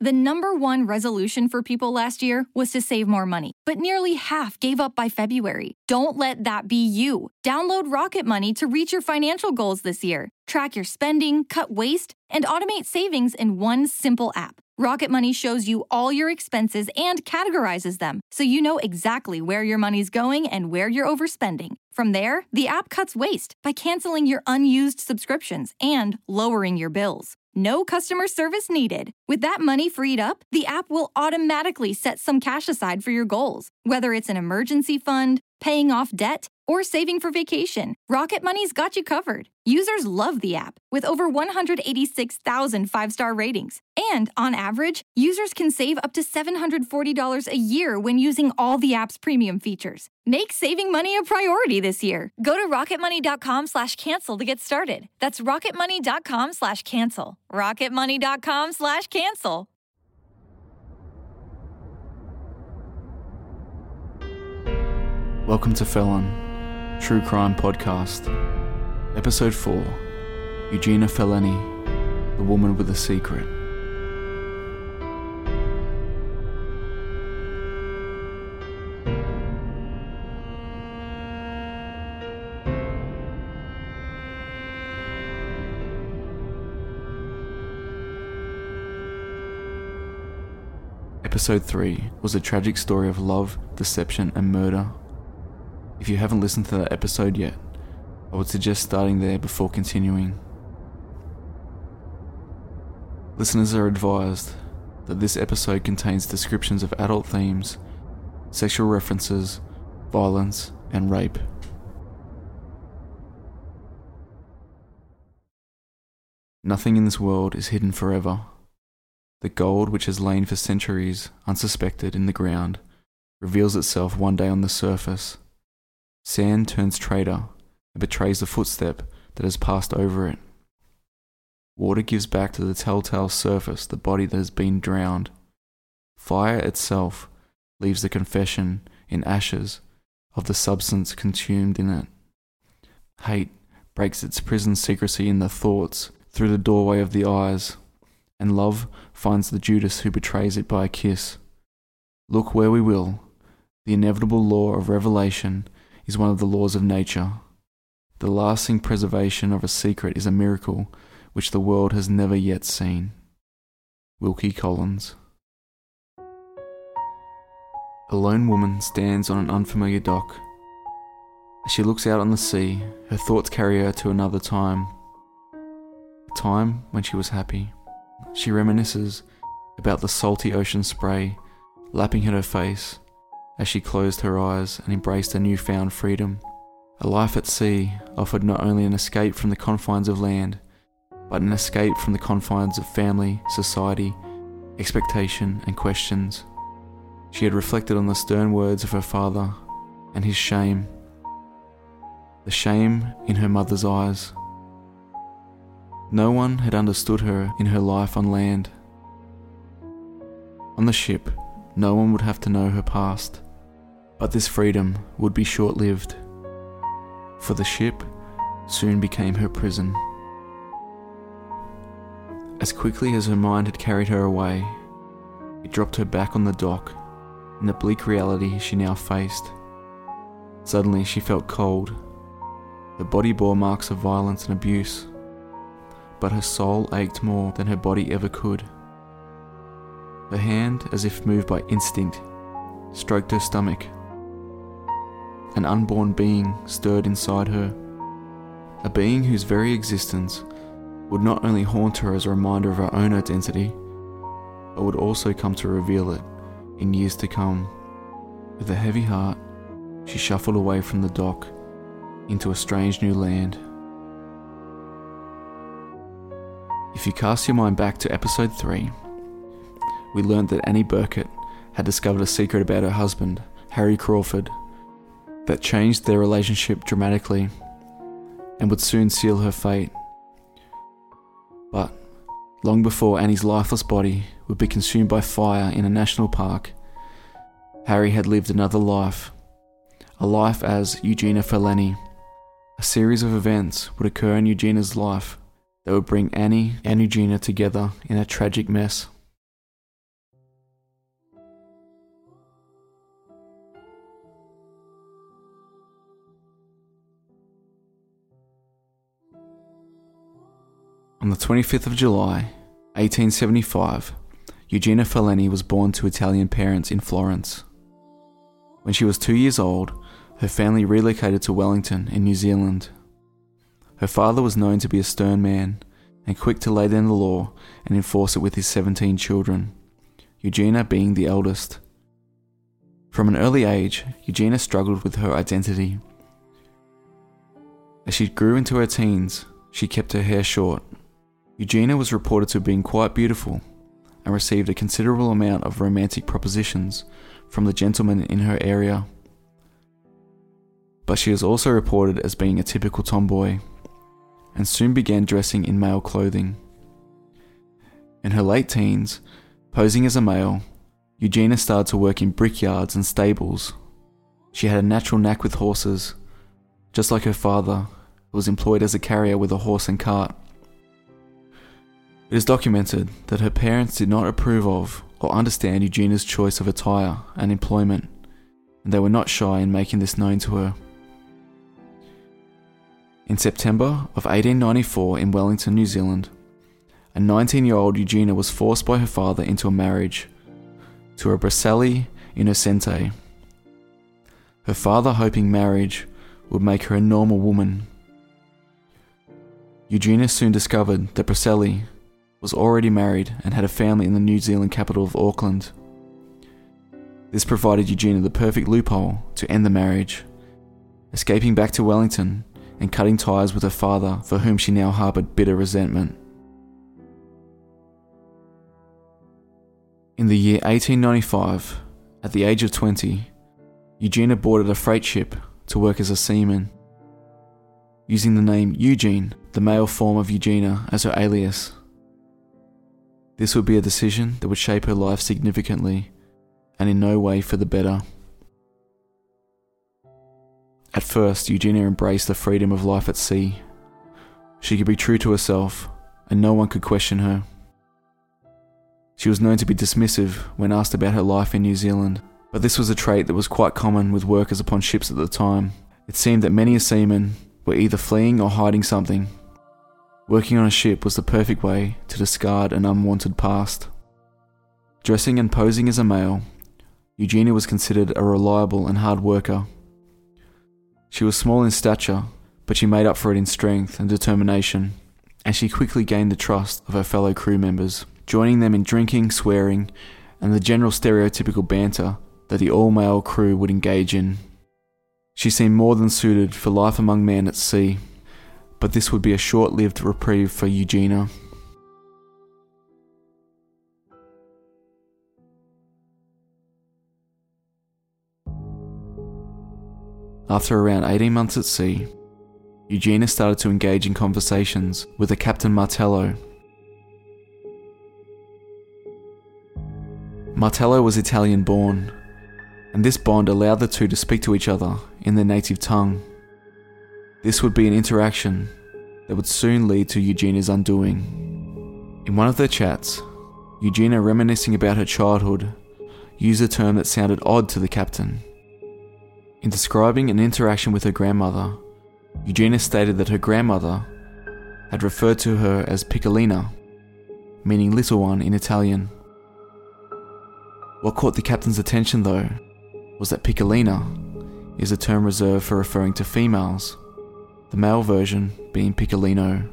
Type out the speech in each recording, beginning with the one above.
The number one resolution for people last year was to save more money, but nearly half gave up by February. Don't let that be you. Download Rocket Money to reach your financial goals this year. Track your spending, cut waste, and automate savings in one simple app. Rocket Money shows you all your expenses and categorizes them, so you know exactly where your money's going and where you're overspending. From there, the app cuts waste by canceling your unused subscriptions and lowering your bills. No customer service needed. With that money freed up, the app will automatically set some cash aside for your goals. Whether it's an emergency fund, paying off debt, or saving for vacation, Rocket Money's got you covered. Users love the app, with over 186,000 five-star ratings. And on average, users can save up to $740 a year when using all the app's premium features. Make saving money a priority this year. Go to rocketmoney.com/cancel to get started. That's rocketmoney.com/cancel. rocketmoney.com/cancel. Welcome to Felon, True Crime Podcast, Episode 4, Eugenia Felleni, the woman with a secret. Episode 3 was a tragic story of love, deception, and murder. If you haven't listened to that episode yet, I would suggest starting there before continuing. Listeners are advised that this episode contains descriptions of adult themes, sexual references, violence, and rape. Nothing in this world is hidden forever. The gold which has lain for centuries unsuspected in the ground reveals itself one day on the surface. Sand turns traitor and betrays the footstep that has passed over it. Water gives back to the telltale surface the body that has been drowned. Fire itself leaves the confession in ashes of the substance consumed in it. Hate breaks its prison secrecy in the thoughts through the doorway of the eyes, and love finds the Judas who betrays it by a kiss. Look where we will, the inevitable law of revelation is one of the laws of nature. The lasting preservation of a secret is a miracle which the world has never yet seen. Wilkie Collins. A lone woman stands on an unfamiliar dock. As she looks out on the sea, her thoughts carry her to another time. A time when she was happy. She reminisces about the salty ocean spray lapping at her face as she closed her eyes and embraced a newfound freedom. A life at sea offered not only an escape from the confines of land, but an escape from the confines of family, society, expectation, and questions. She had reflected on the stern words of her father and his shame, the shame in her mother's eyes. No one had understood her in her life on land. On the ship, no one would have to know her past. But this freedom would be short-lived, for the ship soon became her prison. As quickly as her mind had carried her away, it dropped her back on the dock in the bleak reality she now faced. Suddenly she felt cold. Her body bore marks of violence and abuse, but her soul ached more than her body ever could. Her hand, as if moved by instinct, stroked her stomach. An unborn being stirred inside her, a being whose very existence would not only haunt her as a reminder of her own identity, but would also come to reveal it in years to come. With a heavy heart, she shuffled away from the dock into a strange new land. If you cast your mind back to episode 3, we learned that Annie Burkett had discovered a secret about her husband, Harry Crawford, that changed their relationship dramatically and would soon seal her fate. But long before Annie's lifeless body would be consumed by fire in a national park, Harry had lived another life, a life as Eugenia Felleni. A series of events would occur in Eugenia's life that would bring Annie and Eugenia together in a tragic mess. On the 25th of July, 1875, Eugenia Fellini was born to Italian parents in Florence. When she was 2 years old, her family relocated to Wellington in New Zealand. Her father was known to be a stern man and quick to lay down the law and enforce it with his 17 children, Eugenia being the eldest. From an early age, Eugenia struggled with her identity. As she grew into her teens, she kept her hair short. Eugenia was reported to have been quite beautiful and received a considerable amount of romantic propositions from the gentlemen in her area. But she was also reported as being a typical tomboy, and soon began dressing in male clothing. In her late teens, posing as a male, Eugenia started to work in brickyards and stables. She had a natural knack with horses, just like her father, who was employed as a carrier with a horse and cart. It is documented that her parents did not approve of or understand Eugenia's choice of attire and employment, and they were not shy in making this known to her. In September of 1894 in Wellington, New Zealand, a 19-year-old Eugenia was forced by her father into a marriage to a Braccelli Innocente. Her father hoping marriage would make her a normal woman. Eugenia soon discovered that Braccelli was already married and had a family in the New Zealand capital of Auckland. This provided Eugenia the perfect loophole to end the marriage, escaping back to Wellington and cutting ties with her father, for whom she now harboured bitter resentment. In the year 1895, at the age of 20, Eugenia boarded a freight ship to work as a seaman, using the name Eugene, the male form of Eugenia, as her alias. This would be a decision that would shape her life significantly, and in no way for the better. At first, Eugenia embraced the freedom of life at sea. She could be true to herself, and no one could question her. She was known to be dismissive when asked about her life in New Zealand, but this was a trait that was quite common with workers upon ships at the time. It seemed that many a seaman were either fleeing or hiding something. Working on a ship was the perfect way to discard an unwanted past. Dressing and posing as a male, Eugenia was considered a reliable and hard worker. She was small in stature, but she made up for it in strength and determination, and she quickly gained the trust of her fellow crew members, joining them in drinking, swearing, and the general stereotypical banter that the all-male crew would engage in. She seemed more than suited for life among men at sea, but this would be a short-lived reprieve for Eugenia. After around 18 months at sea, Eugenia started to engage in conversations with a Captain Martello. Martello was Italian-born, and this bond allowed the two to speak to each other in their native tongue. This would be an interaction that would soon lead to Eugenia's undoing. In one of their chats, Eugenia, reminiscing about her childhood, used a term that sounded odd to the captain. In describing an interaction with her grandmother, Eugenia stated that her grandmother had referred to her as Piccolina, meaning little one in Italian. What caught the captain's attention, though, was that Piccolina is a term reserved for referring to females, the male version being Piccolino.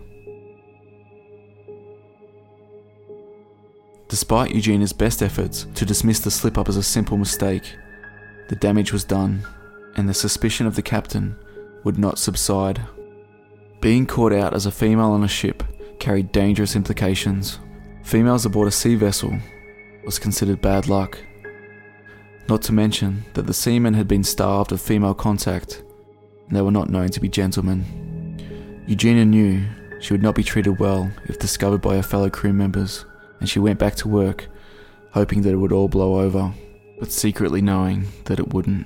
Despite Eugenia's best efforts to dismiss the slip-up as a simple mistake, the damage was done, and the suspicion of the captain would not subside. Being caught out as a female on a ship carried dangerous implications. Females aboard a sea vessel was considered bad luck. Not to mention that the seamen had been starved of female contact, and they were not known to be gentlemen. Eugenia knew she would not be treated well if discovered by her fellow crew members, and she went back to work, hoping that it would all blow over, but secretly knowing that it wouldn't.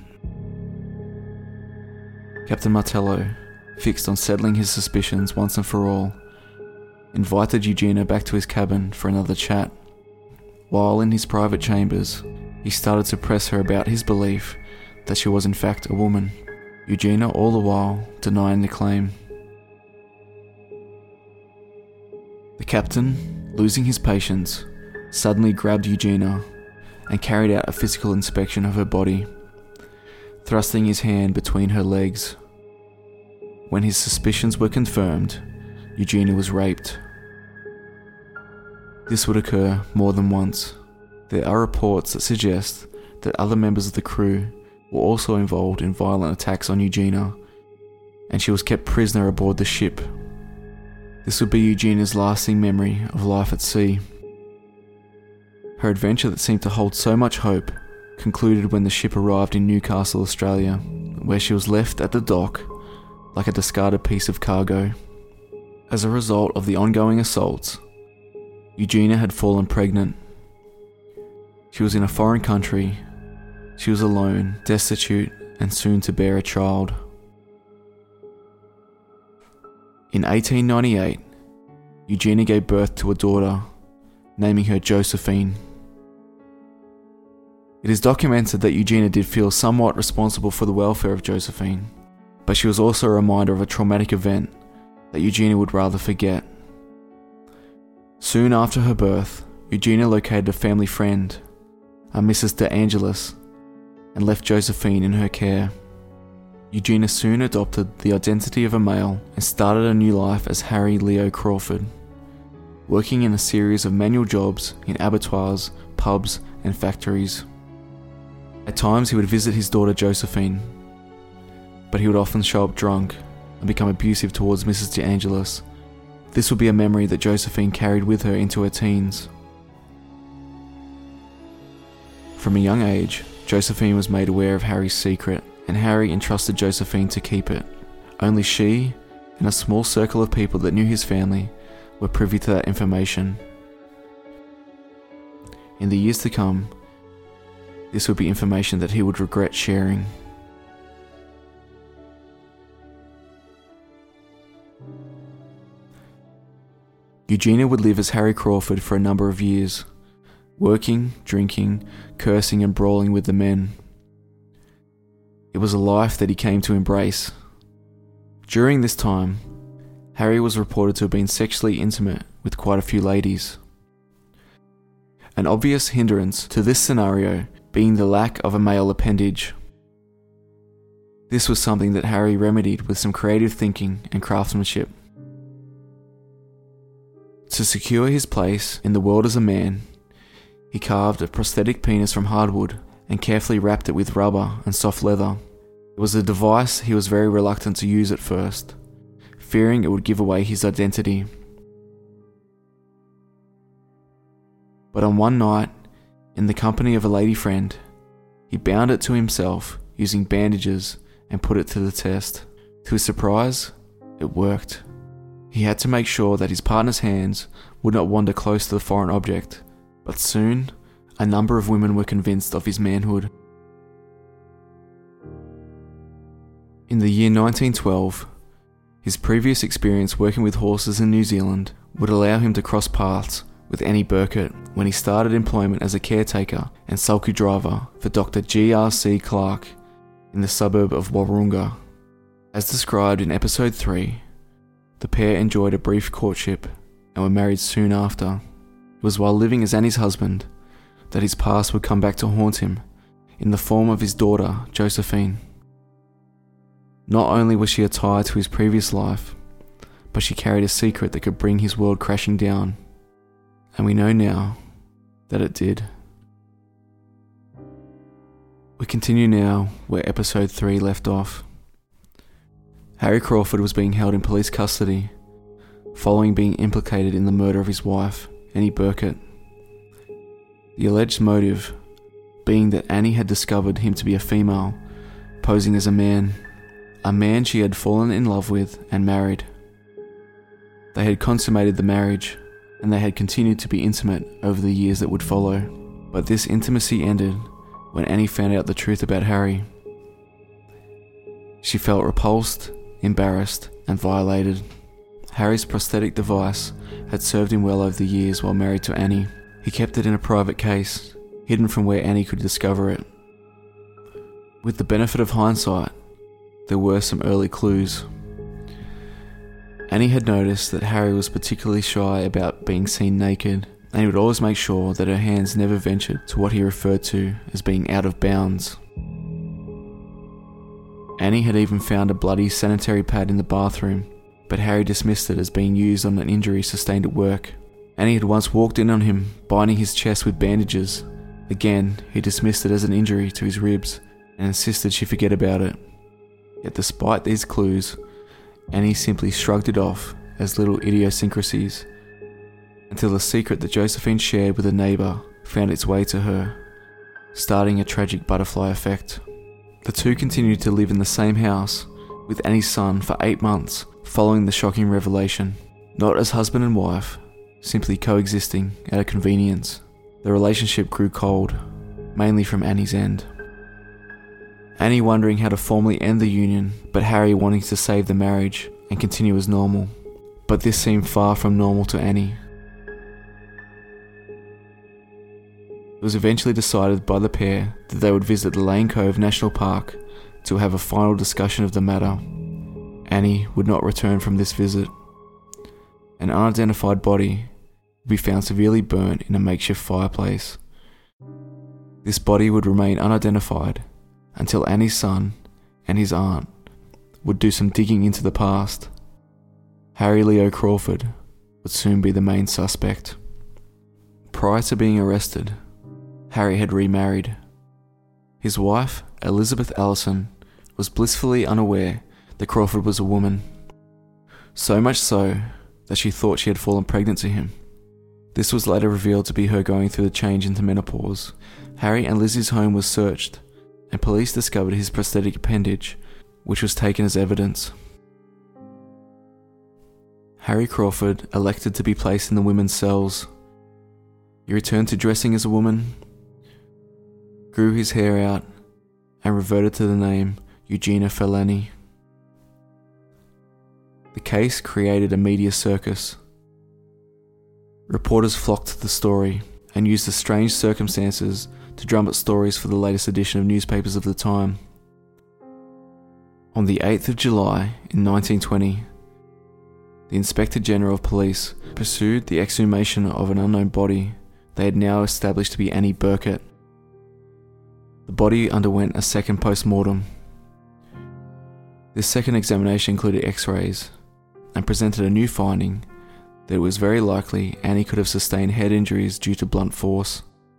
Captain Martello, fixed on settling his suspicions once and for all, invited Eugenia back to his cabin for another chat. While in his private chambers, he started to press her about his belief that she was in fact a woman, Eugenia all the while denying the claim. The captain, losing his patience, suddenly grabbed Eugenia and carried out a physical inspection of her body, thrusting his hand between her legs. When his suspicions were confirmed, Eugenia was raped. This would occur more than once. There are reports that suggest that other members of the crew were also involved in violent attacks on Eugenia, and she was kept prisoner aboard the ship. This would be Eugenia's lasting memory of life at sea. Her adventure that seemed to hold so much hope concluded when the ship arrived in Newcastle, Australia, where she was left at the dock like a discarded piece of cargo. As a result of the ongoing assaults, Eugenia had fallen pregnant. She was in a foreign country. She was alone, destitute, and soon to bear a child. In 1898, Eugenia gave birth to a daughter, naming her Josephine. It is documented that Eugenia did feel somewhat responsible for the welfare of Josephine, but she was also a reminder of a traumatic event that Eugenia would rather forget. Soon after her birth, Eugenia located a family friend, a Mrs. De Angelis, and left Josephine in her care. Eugenia soon adopted the identity of a male and started a new life as Harry Leo Crawford, working in a series of manual jobs in abattoirs, pubs, and factories. At times he would visit his daughter Josephine, but he would often show up drunk and become abusive towards Mrs. De Angelis. This would be a memory that Josephine carried with her into her teens. From a young age, Josephine was made aware of Harry's secret, and Harry entrusted Josephine to keep it. Only she and a small circle of people that knew his family were privy to that information. In the years to come, this would be information that he would regret sharing. Eugenia would live as Harry Crawford for a number of years, working, drinking, cursing and brawling with the men. It was a life that he came to embrace. During this time, Harry was reported to have been sexually intimate with quite a few ladies. An obvious hindrance to this scenario being the lack of a male appendage. This was something that Harry remedied with some creative thinking and craftsmanship. To secure his place in the world as a man, he carved a prosthetic penis from hardwood and carefully wrapped it with rubber and soft leather. It was a device he was very reluctant to use at first, fearing it would give away his identity. But on one night, in the company of a lady friend, he bound it to himself using bandages and put it to the test. To his surprise, it worked. He had to make sure that his partner's hands would not wander close to the foreign object, but soon, a number of women were convinced of his manhood. In the year 1912, his previous experience working with horses in New Zealand would allow him to cross paths with Annie Burkett when he started employment as a caretaker and sulky driver for Dr. G.R.C. Clark in the suburb of Wahroonga. As described in episode 3, the pair enjoyed a brief courtship and were married soon after. It was while living as Annie's husband that his past would come back to haunt him in the form of his daughter, Josephine. Not only was she a tie to his previous life, but she carried a secret that could bring his world crashing down. And we know now that it did. We continue now where episode 3 left off. Harry Crawford was being held in police custody following being implicated in the murder of his wife, Annie Burkett. The alleged motive being that Annie had discovered him to be a female, posing as a man she had fallen in love with and married. They had consummated the marriage, and they had continued to be intimate over the years that would follow. But this intimacy ended when Annie found out the truth about Harry. She felt repulsed, embarrassed, and violated. Harry's prosthetic device had served him well over the years while married to Annie. He kept it in a private case, hidden from where Annie could discover it. With the benefit of hindsight, there were some early clues. Annie had noticed that Harry was particularly shy about being seen naked, and he would always make sure that her hands never ventured to what he referred to as being out of bounds. Annie had even found a bloody sanitary pad in the bathroom, but Harry dismissed it as being used on an injury sustained at work. Annie had once walked in on him binding his chest with bandages. Again, he dismissed it as an injury to his ribs and insisted she forget about it. Yet despite these clues, Annie simply shrugged it off as little idiosyncrasies, until the secret that Josephine shared with a neighbour found its way to her, starting a tragic butterfly effect. The two continued to live in the same house with Annie's son for 8 months following the shocking revelation, not as husband and wife, simply coexisting at a convenience. The relationship grew cold, mainly from Annie's end. Annie wondering how to formally end the union, but Harry wanting to save the marriage and continue as normal. But this seemed far from normal to Annie. It was eventually decided by the pair that they would visit the Lane Cove National Park to have a final discussion of the matter. Annie would not return from this visit. An unidentified body would be found severely burnt in a makeshift fireplace. This body would remain unidentified until Annie's son and his aunt would do some digging into the past. Harry Leo Crawford would soon be the main suspect. Prior to being arrested, Harry had remarried. His wife, Elizabeth Allison, was blissfully unaware that Crawford was a woman. So much so that she thought she had fallen pregnant to him. This was later revealed to be her going through the change into menopause. Harry and Lizzie's home was searched, and police discovered his prosthetic appendage, which was taken as evidence. Harry Crawford elected to be placed in the women's cells. He returned to dressing as a woman, grew his hair out, and reverted to the name Eugenia Fellini. The case created a media circus. Reporters flocked to the story and used the strange circumstances to drum up stories for the latest edition of newspapers of the time. On the 8th of July in 1920, the Inspector General of Police pursued the exhumation of an unknown body they had now established to be Annie Burkett. The body underwent a second post-mortem. This second examination included x-rays and presented a new finding that it was very likely Annie could have sustained head injuries due to blunt force.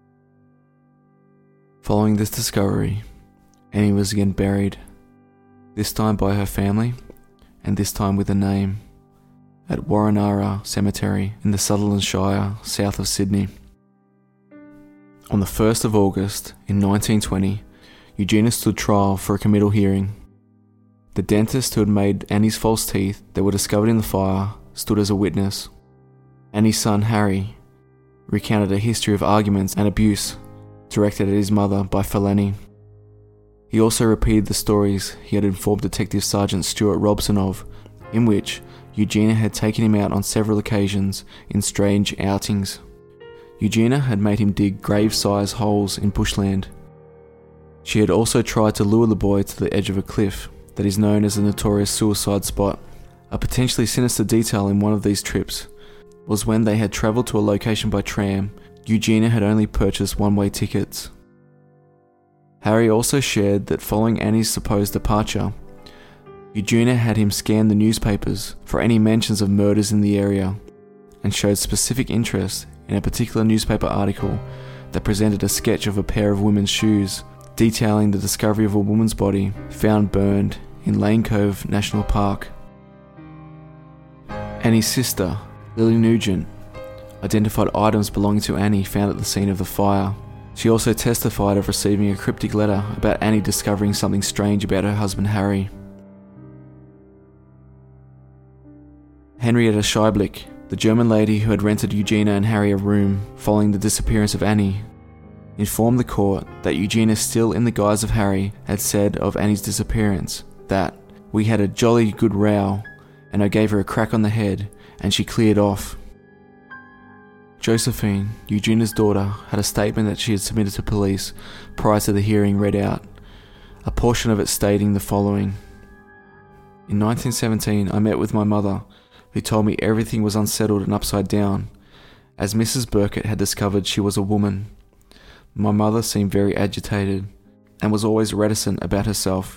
Following this discovery, Annie was again buried, this time by her family, and this time with a name, at Warrenara Cemetery in the Sutherland Shire, south of Sydney. On the 1st of August in 1920, Eugenia stood trial for a committal hearing. The dentist who had made Annie's false teeth that were discovered in the fire stood as a witness. Annie's son Harry recounted a history of arguments and abuse directed at his mother by Fellini. He also repeated the stories he had informed Detective Sergeant Stuart Robson of, in which Eugenia had taken him out on several occasions in strange outings. Eugenia had made him dig grave-sized holes in bushland. She had also tried to lure the boy to the edge of a cliff that is known as the notorious suicide spot. A potentially sinister detail in one of these trips was when they had travelled to a location by tram, Eugenia had only purchased one-way tickets. Harry also shared that following Annie's supposed departure, Eugenia had him scan the newspapers for any mentions of murders in the area and showed specific interest in a particular newspaper article that presented a sketch of a pair of women's shoes detailing the discovery of a woman's body found burned in Lane Cove National Park. Annie's sister, Lily Nugent, identified items belonging to Annie found at the scene of the fire. She also testified of receiving a cryptic letter about Annie discovering something strange about her husband Harry. Henrietta Scheiblich, the German lady who had rented Eugenia and Harry a room following the disappearance of Annie, informed the court that Eugenia, still in the guise of Harry, had said of Annie's disappearance that, "We had a jolly good row, and I gave her a crack on the head, and she cleared off." Josephine, Eugenia's daughter, had a statement that she had submitted to police prior to the hearing read out, a portion of it stating the following: "In 1917, I met with my mother, who told me everything was unsettled and upside down, as Mrs. Burkett had discovered she was a woman. My mother seemed very agitated and was always reticent about herself.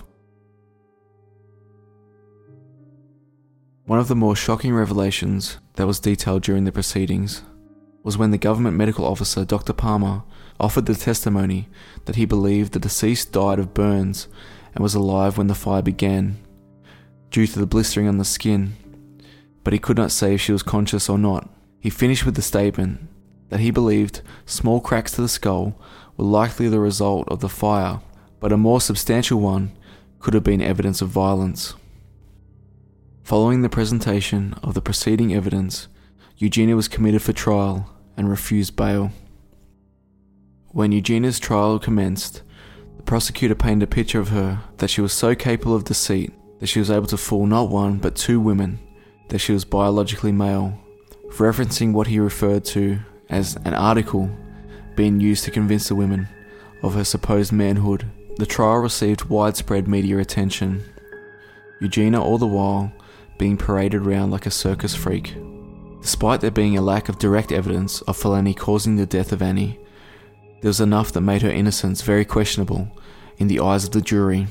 One of the more shocking revelations that was detailed during the proceedings was when the government medical officer, Dr. Palmer, offered the testimony that he believed the deceased died of burns and was alive when the fire began, due to the blistering on the skin, but he could not say if she was conscious or not. He finished with the statement that he believed small cracks to the skull were likely the result of the fire, but a more substantial one could have been evidence of violence. Following the presentation of the preceding evidence, Eugenia was committed for trial and refused bail. When Eugenia's trial commenced, the prosecutor painted a picture of her that she was so capable of deceit that she was able to fool not one but two women that she was biologically male, referencing what he referred to as an article being used to convince the women of her supposed manhood. The trial received widespread media attention, Eugenia all the while being paraded around like a circus freak. Despite there being a lack of direct evidence of Felony causing the death of Annie, there was enough that made her innocence very questionable in the eyes of the jury.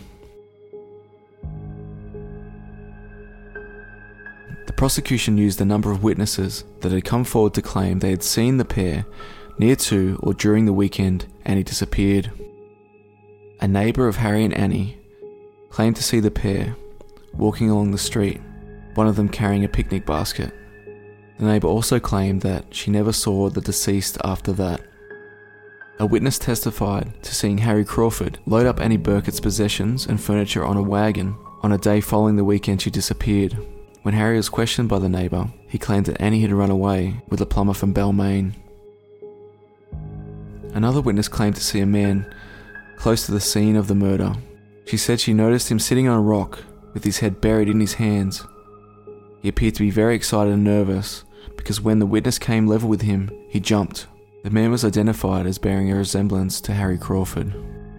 The prosecution used a number of witnesses that had come forward to claim they had seen the pair near to or during the weekend Annie disappeared. A neighbour of Harry and Annie claimed to see the pair walking along the street, one of them carrying a picnic basket. The neighbour also claimed that she never saw the deceased after that. A witness testified to seeing Harry Crawford load up Annie Burkett's possessions and furniture on a wagon on a day following the weekend she disappeared. When Harry was questioned by the neighbour, he claimed that Annie had run away with a plumber from Balmain. Another witness claimed to see a man close to the scene of the murder. She said she noticed him sitting on a rock with his head buried in his hands. He appeared to be very excited and nervous because when the witness came level with him, he jumped. The man was identified as bearing a resemblance to Harry Crawford.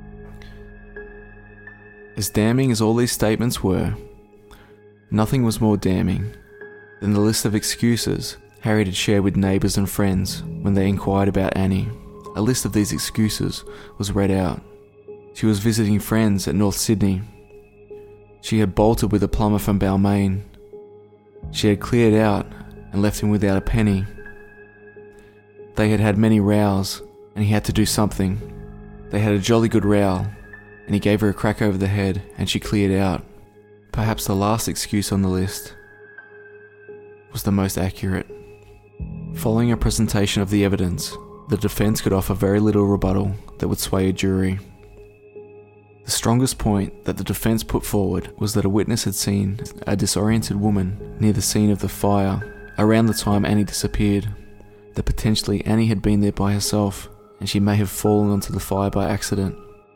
As damning as all these statements were, nothing was more damning than the list of excuses Harry had shared with neighbours and friends when they inquired about Annie. A list of these excuses was read out. She was visiting friends at North Sydney. She had bolted with a plumber from Balmain. She had cleared out and left him without a penny. They had had many rows, and he had to do something. They had a jolly good row, and he gave her a crack over the head, and she cleared out. Perhaps the last excuse on the list was the most accurate. Following a presentation of the evidence, the defence could offer very little rebuttal that would sway a jury. The strongest point that the defence put forward was that a witness had seen a disoriented woman near the scene of the fire around the time Annie disappeared. That potentially Annie had been there by herself and she may have fallen onto the fire by accident.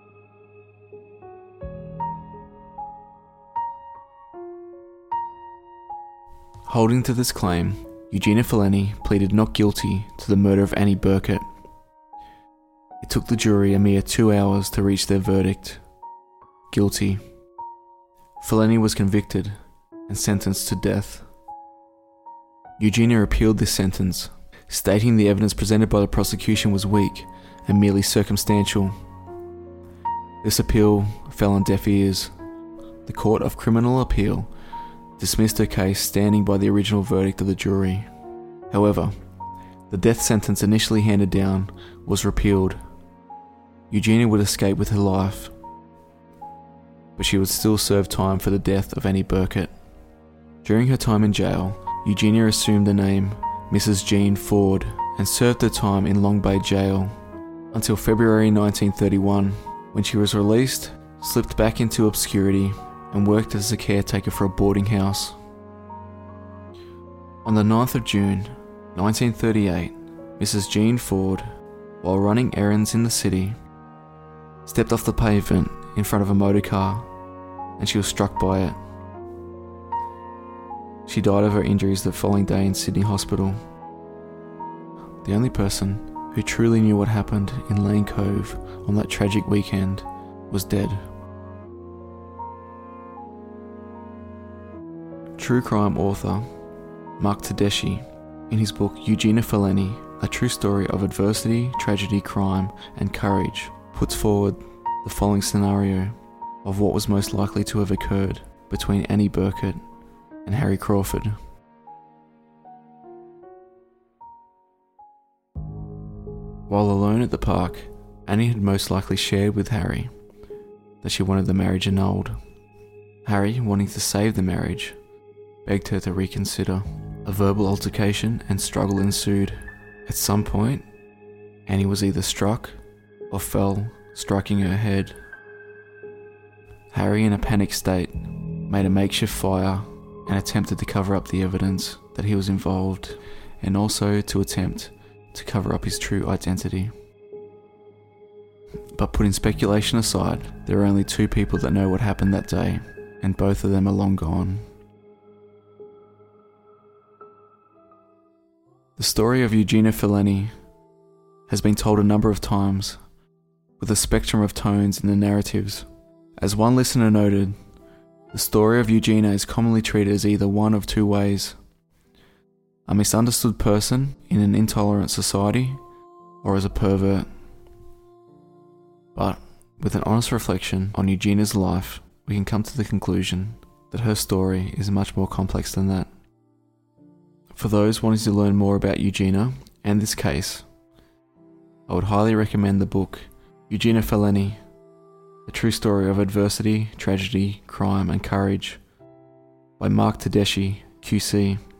Holding to this claim, Eugenia Felony pleaded not guilty to the murder of Annie Burkett. It took the jury a mere 2 hours to reach their verdict. Guilty. Felony was convicted and sentenced to death. Eugenia appealed this sentence, stating the evidence presented by the prosecution was weak and merely circumstantial. This appeal fell on deaf ears. The Court of Criminal Appeal dismissed her case, standing by the original verdict of the jury. However, the death sentence initially handed down was repealed. Eugenia would escape with her life, but she would still serve time for the death of Annie Burkett. During her time in jail, Eugenia assumed the name Mrs. Jean Ford and served her time in Long Bay Jail until February 1931, when she was released, slipped back into obscurity and worked as a caretaker for a boarding house. On the 9th of June 1938, Mrs. Jean Ford, while running errands in the city, stepped off the pavement in front of a motor car and she was struck by it. She died of her injuries the following day in Sydney Hospital. The only person who truly knew what happened in Lane Cove on that tragic weekend was dead. True crime author Mark Tedeschi, in his book Eugenia Fellini, A True Story of Adversity, Tragedy, Crime and Courage, puts forward the following scenario of what was most likely to have occurred between Annie Burkett and Harry Crawford. While alone at the park, Annie had most likely shared with Harry that she wanted the marriage annulled. Harry, wanting to save the marriage, begged her to reconsider. A verbal altercation and struggle ensued. At some point, Annie was either struck or fell, striking her head. Harry, in a panic state, made a makeshift fire and attempted to cover up the evidence that he was involved, and also to attempt to cover up his true identity. But putting speculation aside, there are only two people that know what happened that day, and both of them are long gone. The story of Eugenia Fellini has been told a number of times, with a spectrum of tones in the narratives. As one listener noted, the story of Eugenia is commonly treated as either one of two ways: a misunderstood person in an intolerant society, or as a pervert. But with an honest reflection on Eugenia's life, we can come to the conclusion that her story is much more complex than that. For those wanting to learn more about Eugenia and this case, I would highly recommend the book Eugenia Fellini, A True Story of Adversity, Tragedy, Crime and Courage by Mark Tedeschi, QC.